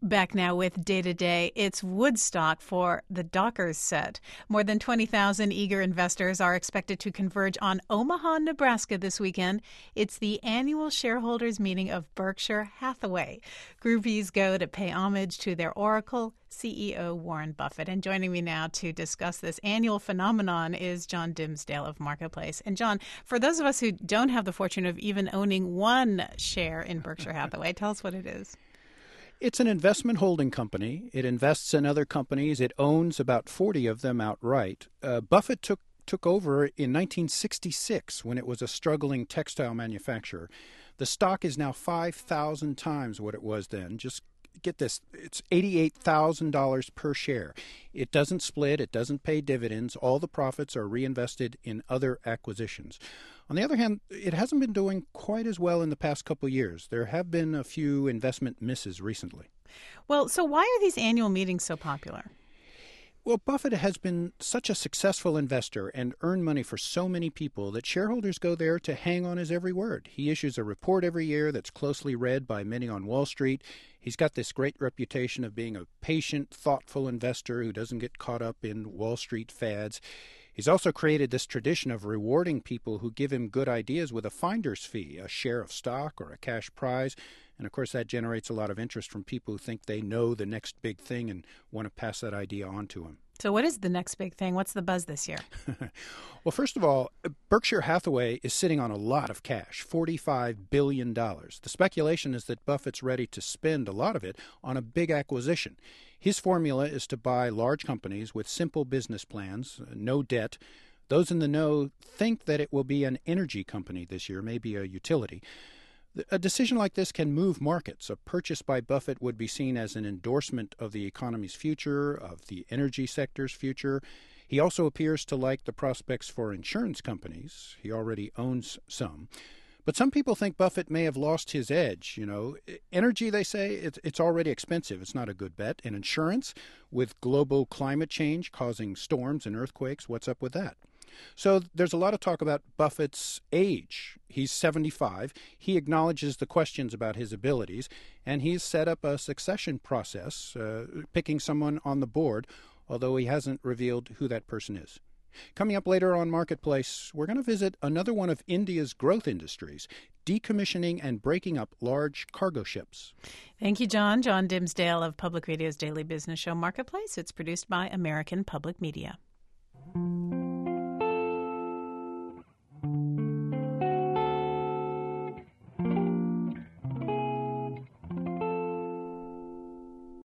Back now with Day to Day. It's Woodstock for the Dockers set. More than 20,000 eager investors are expected to converge on Omaha, Nebraska this weekend. It's the annual shareholders meeting of Berkshire Hathaway. Groupies go to pay homage to their oracle, CEO Warren Buffett. And joining me now to discuss this annual phenomenon is John Dimsdale of Marketplace. And John, for those of us who don't have the fortune of even owning one share in Berkshire Hathaway, tell us what it is. It's an investment holding company. It invests in other companies. It owns about 40 of them outright. Buffett took over in 1966 when it was a struggling textile manufacturer. The stock is now 5,000 times what it was then. Just get this, it's $88,000 per share. It doesn't split. It doesn't pay dividends. All the profits are reinvested in other acquisitions. On the other hand, it hasn't been doing quite as well in the past couple of years. There have been a few investment misses recently. Well, so why are these annual meetings so popular? Well, Buffett has been such a successful investor and earned money for so many people that shareholders go there to hang on his every word. He issues a report every year that's closely read by many on Wall Street. He's got this great reputation of being a patient, thoughtful investor who doesn't get caught up in Wall Street fads. He's also created this tradition of rewarding people who give him good ideas with a finder's fee, a share of stock or a cash prize. And, of course, that generates a lot of interest from people who think they know the next big thing and want to pass that idea on to him. So what is the next big thing? What's the buzz this year? Well, first of all, Berkshire Hathaway is sitting on a lot of cash, $45 billion. The speculation is that Buffett's ready to spend a lot of it on a big acquisition. His formula is to buy large companies with simple business plans, no debt. Those in the know think that it will be an energy company this year, maybe a utility. A decision like this can move markets. A purchase by Buffett would be seen as an endorsement of the economy's future, of the energy sector's future. He also appears to like the prospects for insurance companies. He already owns some. But some people think Buffett may have lost his edge. You know, energy, they say, it's already expensive. It's not a good bet. And insurance, with global climate change causing storms and earthquakes, what's up with that? So there's a lot of talk about Buffett's age. He's 75. He acknowledges the questions about his abilities, and he's set up a succession process, picking someone on the board, although he hasn't revealed who that person is. Coming up later on Marketplace, we're going to visit another one of India's growth industries, decommissioning and breaking up large cargo ships. Thank you, John. John Dimsdale of Public Radio's daily business show Marketplace. It's produced by American Public Media.